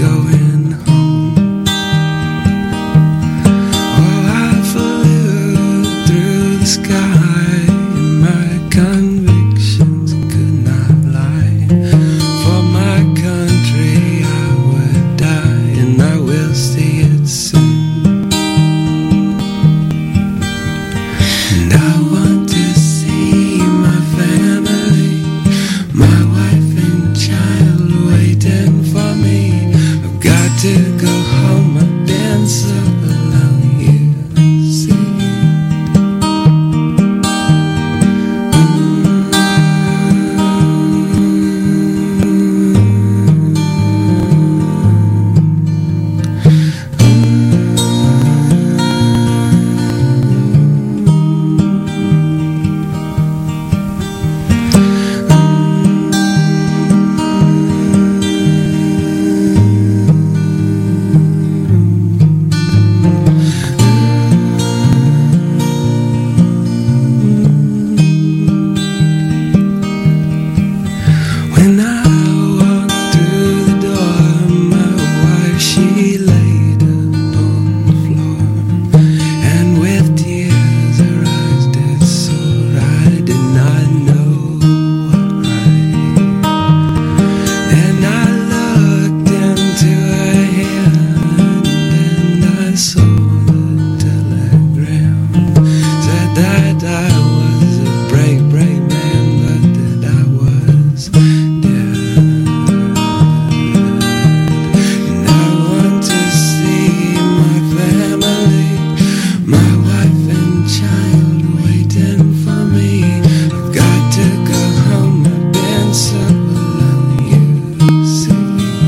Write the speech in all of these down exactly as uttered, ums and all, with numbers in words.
going home. Oh, I flew through the sky, and my convictions could not lie. For my country I would die, and I will see it soon. And I want to see my family, my wife and child waiting for me. I've got to go home, I've been so alone, you see. When I walked through the door, my wife, she laid upon the floor, and with tears her eyes did soar. I did not know why. Then I looked into her hand, and I saw the telegram. Said that I was a brave, brave man, but that I was dead. And I want to see my family, my wife and child waiting for me. I've got to go home, I've been so alone, you see.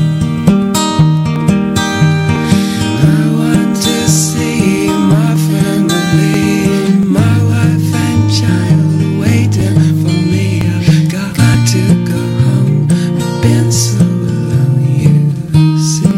I want to see my family, my wife and child waiting for me. I've got to go home, I've been so alone, you see.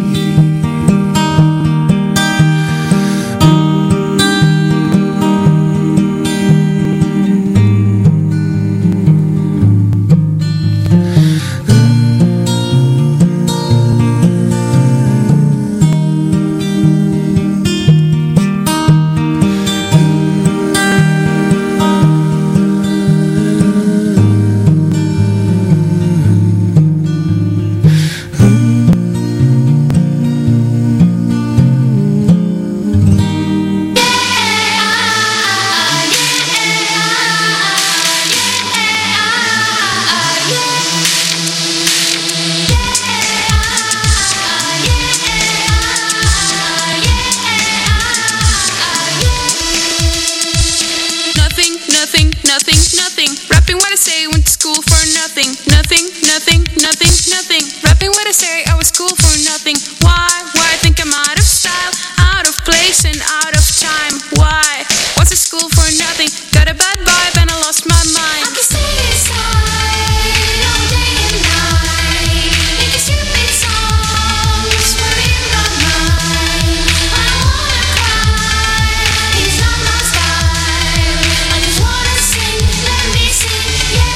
Nothing, nothing, nothing, nothing. Rapping what I say, went to school for nothing. Nothing, nothing, nothing, nothing. Rapping what I say, I was school for nothing. Why? Why I think I'm out of style, out of place and out of time? Why? What's a school for nothing? Got a bad vibe and I lost my mind. I can stay inside all day and night, making stupid songs for in my mind. I don't wanna cry, it's not my style. I just wanna sing, let me sing, yeah.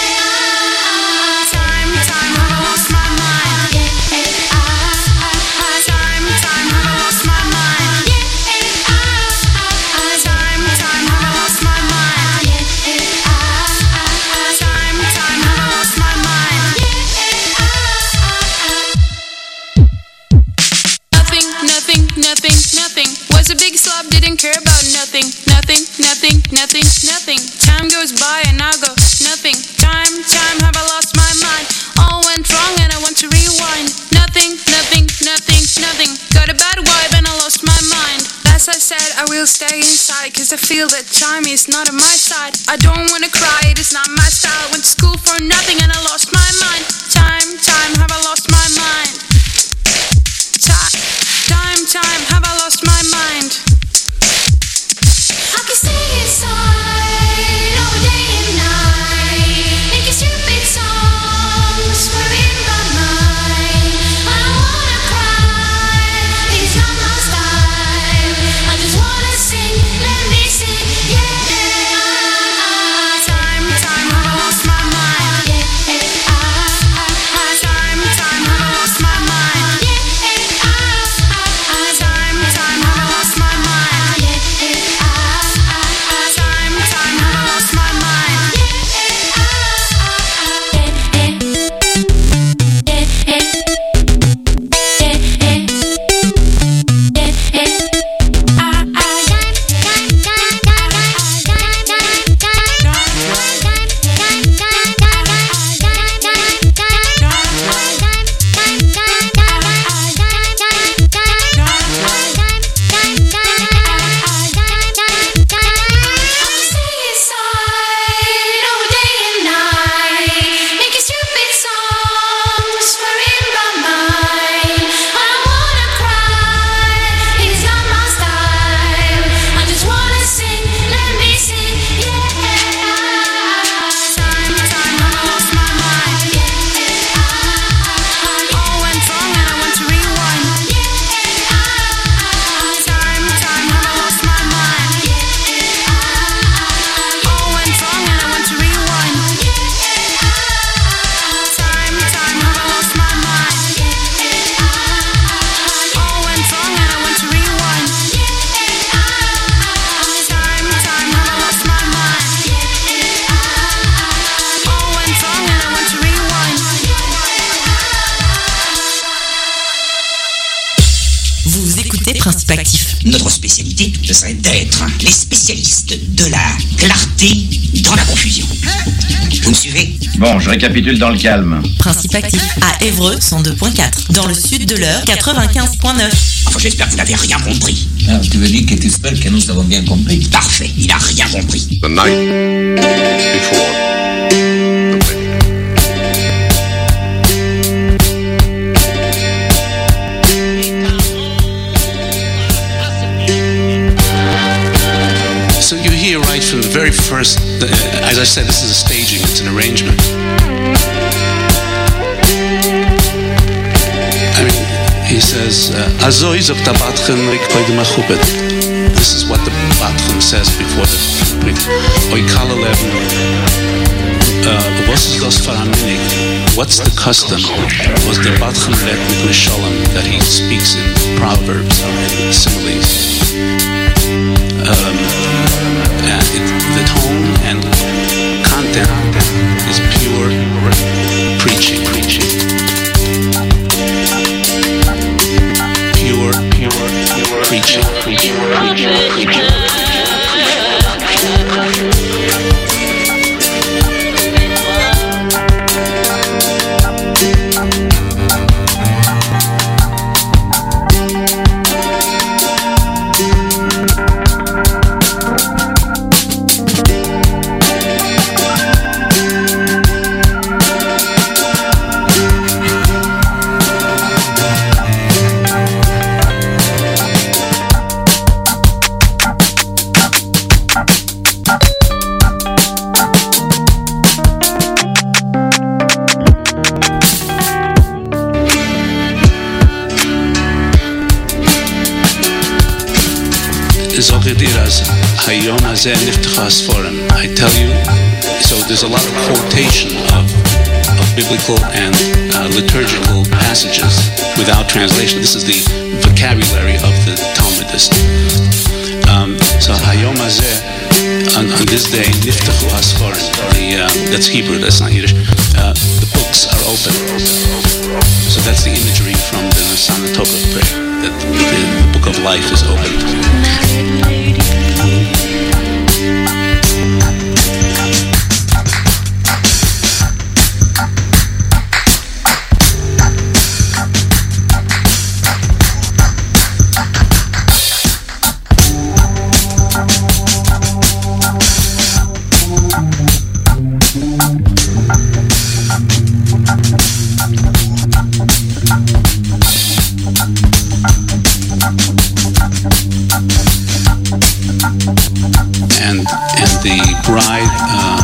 Time, time, have I lost my mind? Yeah, ah, ah, ah. Time, time, have I lost my mind? Yeah, ah, ah, ah. Time, time, have I lost my mind? Yeah, ah, ah, ah. Time, time, have I lost my mind? Yeah, ah, ah, ah. Nothing, nothing, nothing, nothing. Was a big slob, didn't care about nothing. Nothing, nothing, nothing, nothing. Time goes by and I go nothing. Time, time, have I lost my mind? All went wrong and I want to rewind. Nothing, nothing, nothing, nothing. Got a bad vibe and I lost my mind. As I said, I will stay inside, cause I feel that time is not on my side. I don't wanna cry, it is not my style. Went to school for nothing and I lost my mind. Time, time, have I lost my mind? Time, time, time, have I lost my mind? I can stay inside all day and night, making stupid songs for in my mind. I don't wanna cry, it's not my style. I just wanna sing, let me sing, yeah. Time, time, have I lost my mind? Yeah, Notre spécialité, ce serait d'être les spécialistes de la clarté dans la confusion. Vous me suivez? Bon, je récapitule dans le calme. Principe actif à Évreux cent deux point quatre. Dans le sud de l'Eure quatre-vingt-quinze point neuf. Enfin, j'espère que vous n'avez rien compris. Ah, tu veux dire que tu espères que nous avons bien compris? Parfait, il n'a rien compris. The night before the wedding. So you hear right from the very first, uh, as I said, this is a staging, it's an arrangement. I mean, he says, Azoi zok tabatchen koydem achubet. This is what the Batchen says before the Oikala Levin. Was is das faraminig? What's the custom? Was the Batchen let mit Shalom that he speaks in proverbs and similes? Um, and it, the tone and content is pure preaching, preaching. Pure, pure, pure preaching, preaching, preaching, preaching. I tell you, so there's a lot of quotation of, of biblical and uh, liturgical passages without translation. This is the vocabulary of the Talmudist. Um, so Hayom Hazeh, on, on this day, Niftachu Hasforim, the uh, that's Hebrew, that's not Yiddish. Uh, the books are open. So that's the imagery from the Nasana Tokah prayer, that the, the book of life is opened. Bride uh,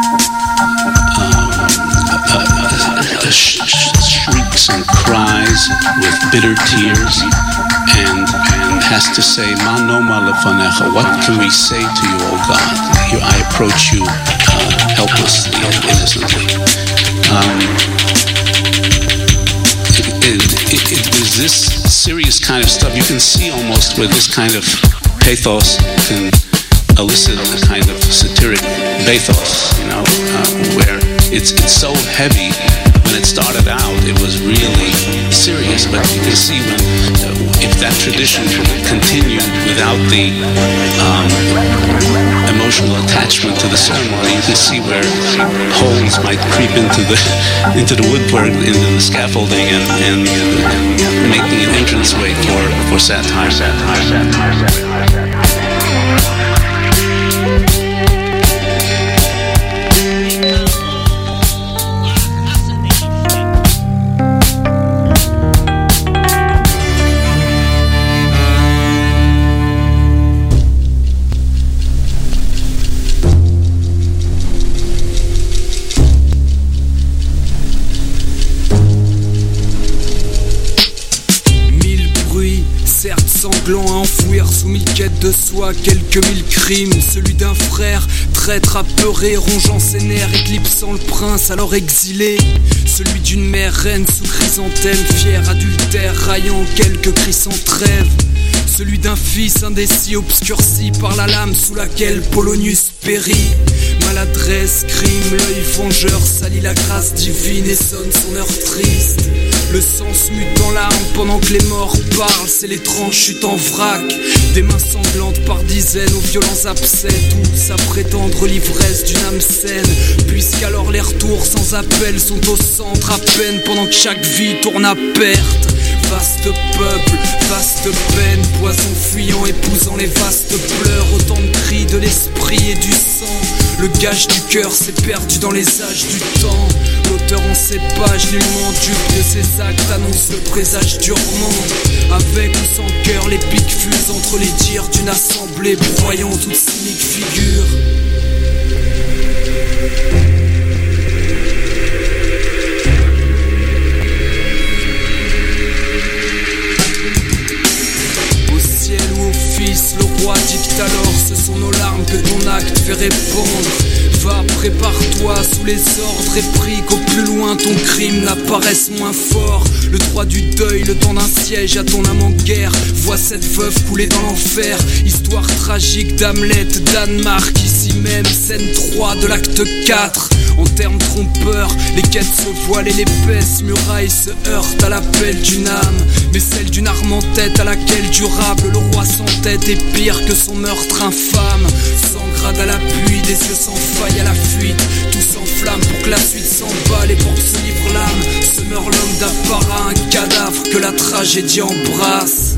uh, uh, uh, sh- shrieks and cries with bitter tears, and and has to say, "Ma noma lefanecha." What can we say to you, O God? Here I approach you uh, helplessly and innocently. Um, it, it, it, it was this serious kind of stuff. You can see almost where this kind of pathos can elicit a kind of satiric bathos, you know, uh, where it's it's so heavy. When it started out, it was really serious, but you can see when uh, if that tradition continued without the um, emotional attachment to the ceremony, you can see where holes might creep into the into the woodwork, into the scaffolding, and, and, and making an entranceway for for satire. satire, satire, satire, satire. Sanglant à enfouir sous mille quêtes de soi quelques mille crimes. Celui d'un frère, traître à pleurer, rongeant ses nerfs, éclipsant le prince alors exilé. Celui d'une mère reine sous chrysanthème, fière adultère, raillant quelques cris sans trêve. celui d'un fils indécis obscurci par la lame sous laquelle Polonius périt. Maladresse, crime, l'œil vengeur salit la grâce divine et sonne son heure triste. Le sang se mute en larmes pendant que les morts parlent, c'est l'étrange chute en vrac. Des mains sanglantes par dizaines aux violents abcès, tous à prétendre l'ivresse d'une âme saine. Puisqu'alors les retours sans appel sont au centre à peine pendant que chaque vie tourne à perte. Vaste peuple, vaste peine, poison fuyant, épousant les vastes pleurs. Autant de cris de l'esprit et du sang. Le gage du cœur s'est perdu dans les âges du temps. L'auteur en ses pages, nullement dupe de ses actes, annonce le présage durement. Avec ou sans cœur, les pics fusent entre les dires d'une assemblée, broyant toute cynique figure. Le roi dicte alors, ce sont nos larmes que ton acte fait répondre. Va, prépare-toi sous les ordres et prie qu'au plus loin ton crime n'apparaisse moins fort. Le droit du deuil, le temps d'un siège à ton âme en guerre. Vois cette veuve couler dans l'enfer. Histoire tragique d'Hamlet, Danemark, ici même, scène trois de l'acte quatre. En termes trompeurs, les quêtes se voilent et l'épaisse muraille se heurte à l'appel d'une âme. Mais celle d'une arme en tête à laquelle durable le roi sans tête est pire que son meurtre infâme. Sans grade à l'appui, des yeux sans faille à la fuite. Tout s'enflamme pour que la suite s'emballe et pour que se livre l'âme. Se meurt l'homme d'apparat, un cadavre que la tragédie embrasse.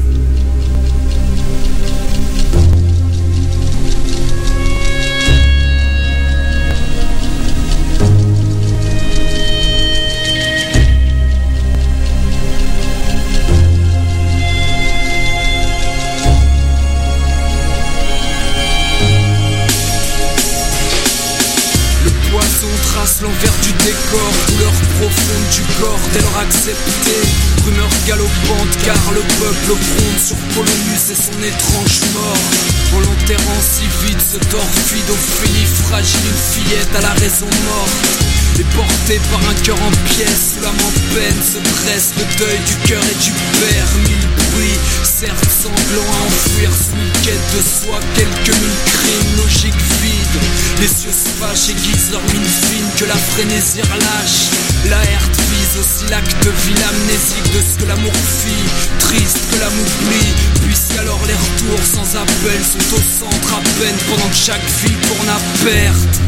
L'envers du décor, douleur profonde du corps dès lors acceptée. Rumeur galopante car le peuple gronde sur Polonius et son étrange mort. En l'enterrant si vite se torfide Ophélie fragile, une fillette à la raison morte. Et portée par un cœur en pièces, sous l'âme en peine se dresse le deuil du cœur et du père. Mille bruits, certes sanglants à enfouir sous une quête de soi, quelques mille crimes, logique vide. Les yeux se fâchent, aiguisent leur mine fine que la frénésie relâche. La herte vise aussi l'acte vil, amnésique de ce que l'amour fit, triste que l'âme oublie. Puisqu'alors les retours sans appel sont au centre à peine pendant que chaque vie tourne à perte.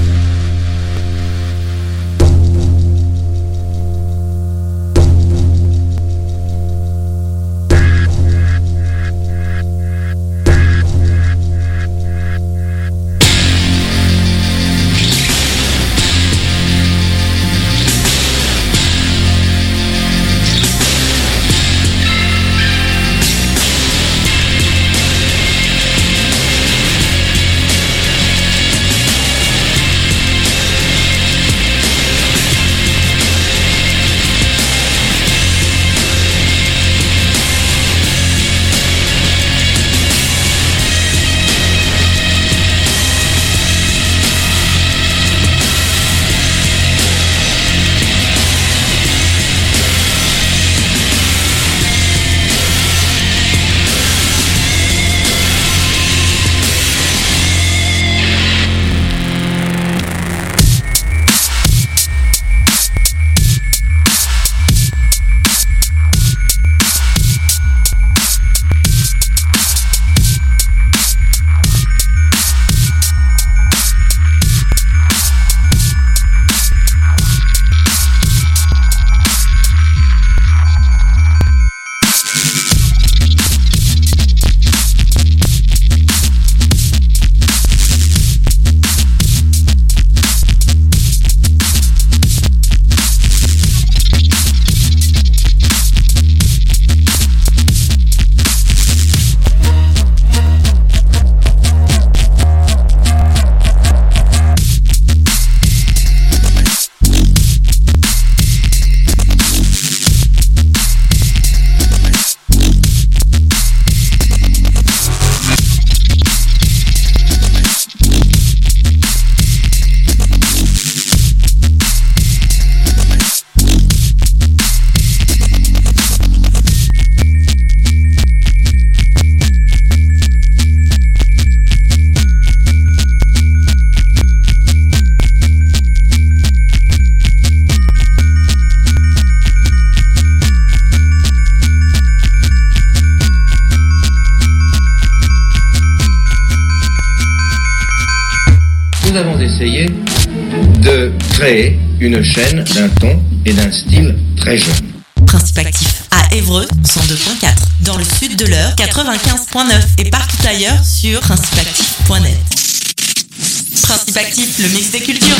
nous avons essayé de créer une chaîne d'un ton et d'un style très jeune. Principe actif à Évreux, cent deux point quatre. Dans le sud de l'Eure, quatre-vingt-quinze point neuf. Et partout ailleurs sur principe actif point net. Principe actif, le mix des cultures.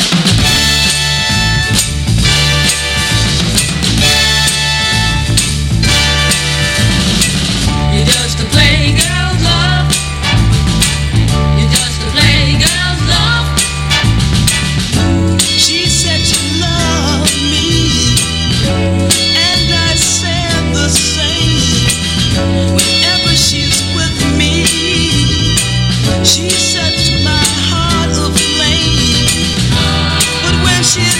You're just a playgirl's love. You're just a playgirl's love. She said you love me, and I said the same. Whenever she's with me, she sets my heart aflame. But when she's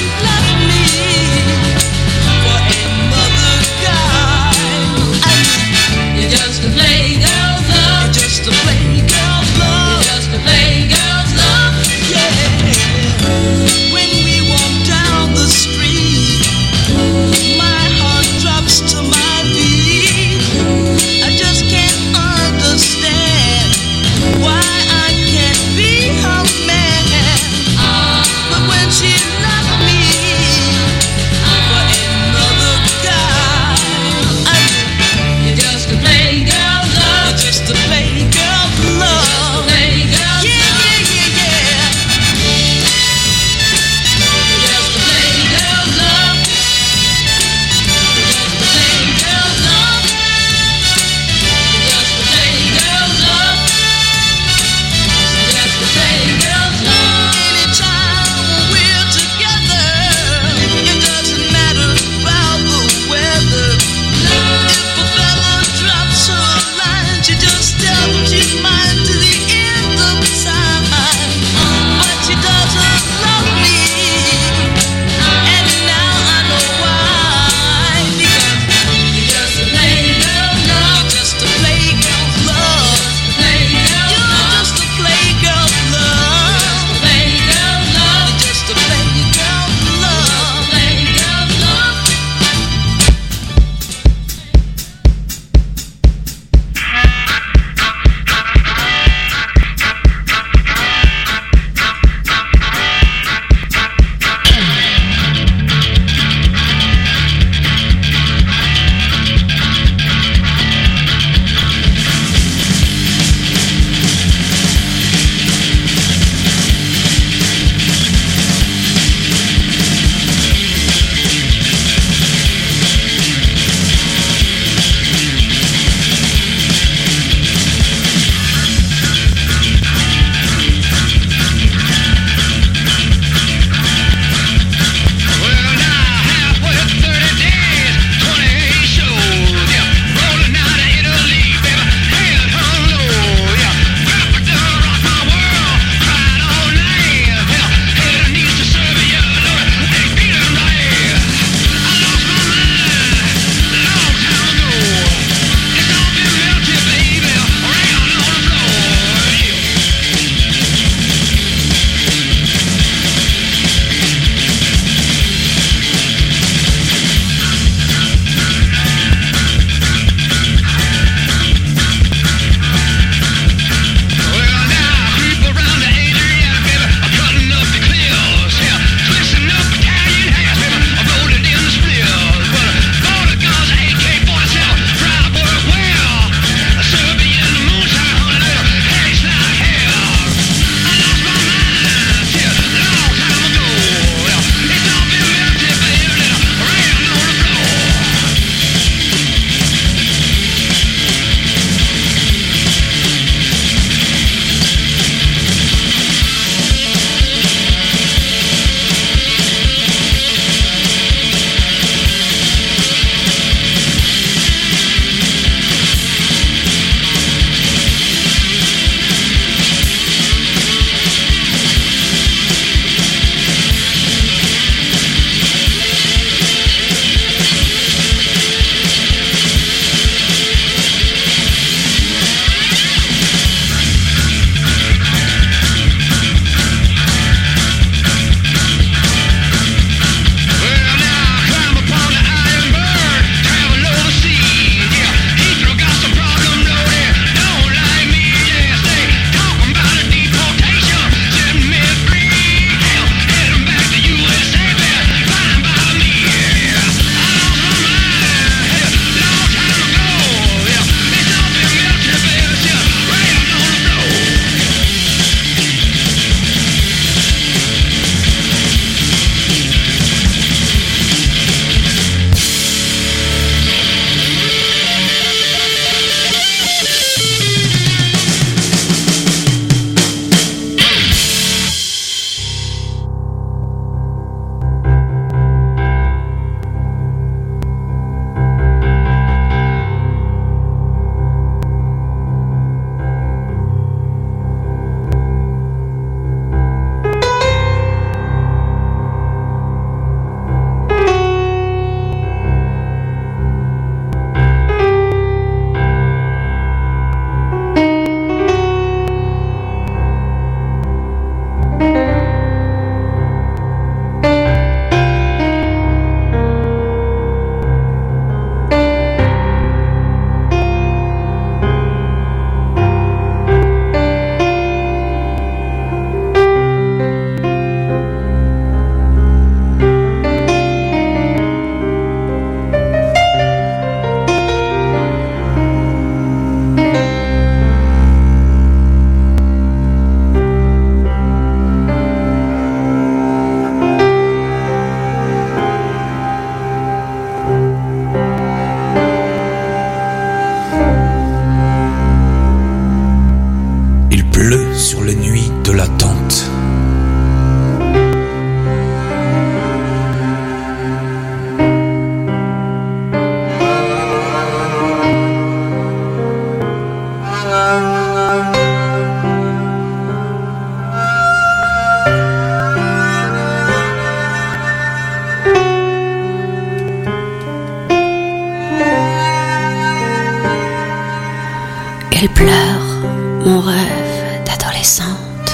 Elle pleure mon rêve d'adolescente.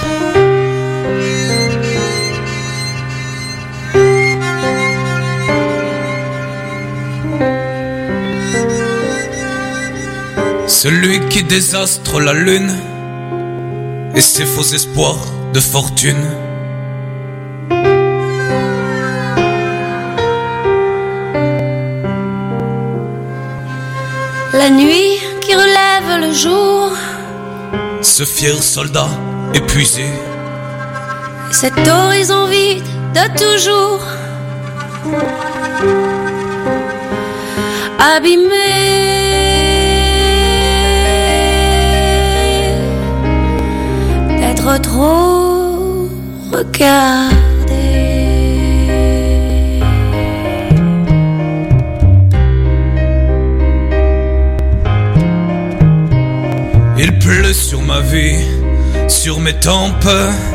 Celui qui désastre la lune et ses faux espoirs de fortune. La nuit qui relève le jour, Ce fier soldat épuisé, cet horizon vide de toujours, abîmé d'être trop regardé. Il pleut sur ma vie, sur mes tempes,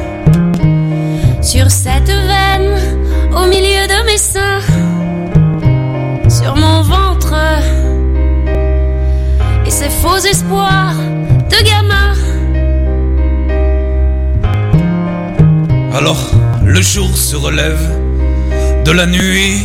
sur cette veine au milieu de mes seins, sur mon ventre et ces faux espoirs de gamin. Alors le jour se relève de la nuit,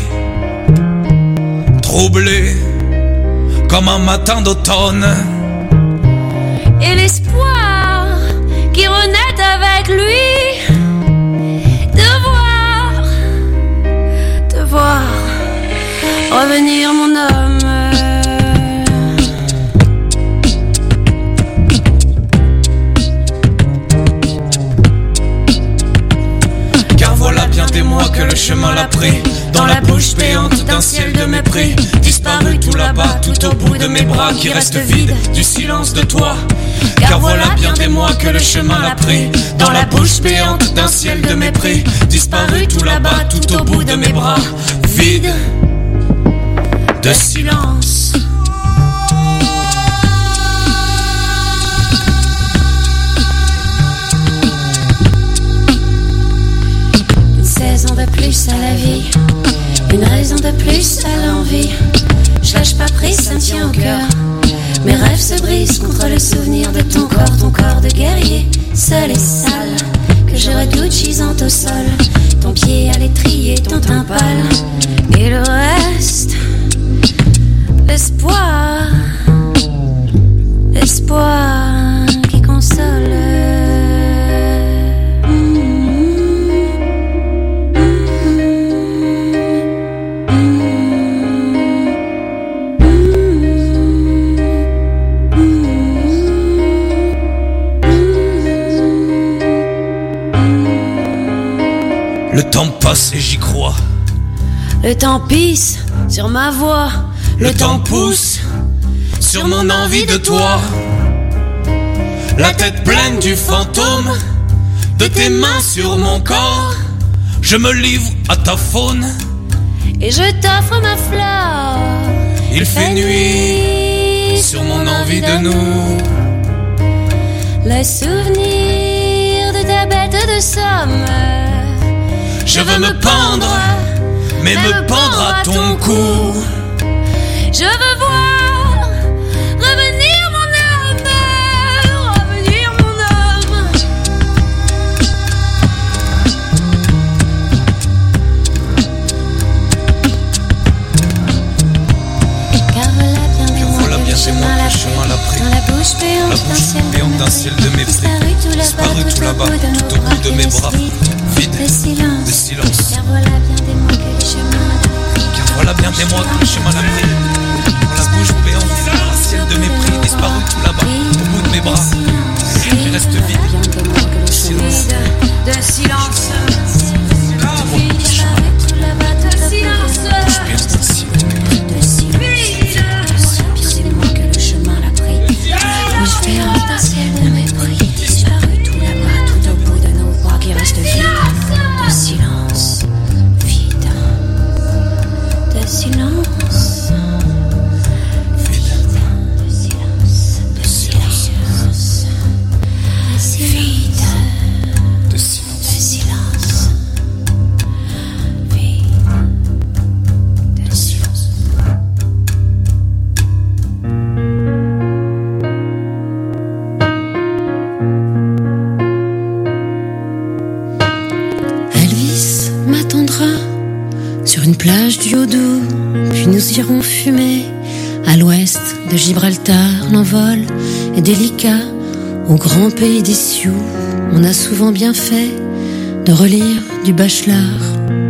troublé comme un matin d'automne. Et l'espoir qui renaît avec lui, de voir, de voir revenir mon homme. Car voilà bien des mois que le chemin l'a pris, dans la bouche béante d'un ciel de mépris, disparu tout là-bas, tout au bout de mes bras qui restent vides du silence de toi. Car voilà bien des mois que le chemin l'a pris, dans la bouche béante d'un ciel de mépris, disparu tout là-bas, tout au bout de mes bras, vide de silence. Une saison de plus à la vie, une raison de plus à l'envie. Je lâche pas prise, ça me tient au cœur. Mes rêves se brisent contre le souvenir de ton corps, ton corps de guerrier, seul et sale, que je redoute gisante au sol, ton pied à l'étrier, ton teint pâle, et le reste, l'espoir, l'espoir qui console. Le temps passe et j'y crois. Le temps pisse sur ma voix, le temps pousse sur mon envie de toi. La tête pleine du fantôme de tes mains sur mon corps. Je me livre à ta faune et je t'offre ma fleur. Il fait nuit sur mon envie de nous. Le souvenir de ta bête de somme. Je veux me pendre, mais me pendre à ton cou. Je veux voir revenir mon homme, revenir mon homme. Car voilà bien des mois que le chemin l'a pris, dans la bouche béante d'un ciel de mépris, disparu tout là-bas, tout au bout de mes bras, vide de silence. De silence. Car voilà bien des mois que le chemin l'a pris, car voilà bien des mois que le chemin l'a pris, dans la bouche béante d'un ciel de mépris, disparu tout là-bas, au bout de mes bras, qui reste vide de silence. De silence. Silence. nous irons fumer. À l'ouest de Gibraltar, l'envol est délicat. Au grand pays des Sioux, on a souvent bien fait de relire du Bachelard.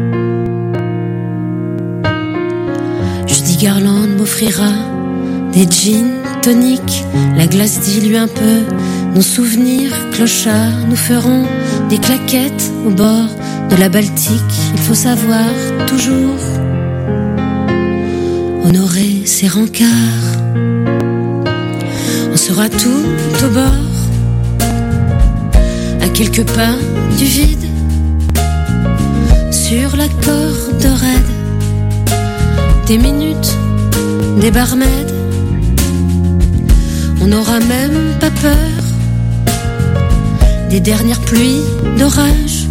Judy Garland m'offrira des gin toniques, la glace dilue un peu nos souvenirs clochards. Nous ferons des claquettes au bord de la Baltique. Il faut savoir toujours honorer ses rencarts. On sera tout au bord, à quelques pas du vide, sur la corde raide, des minutes, des barmaids. On n'aura même pas peur des dernières pluies d'orage.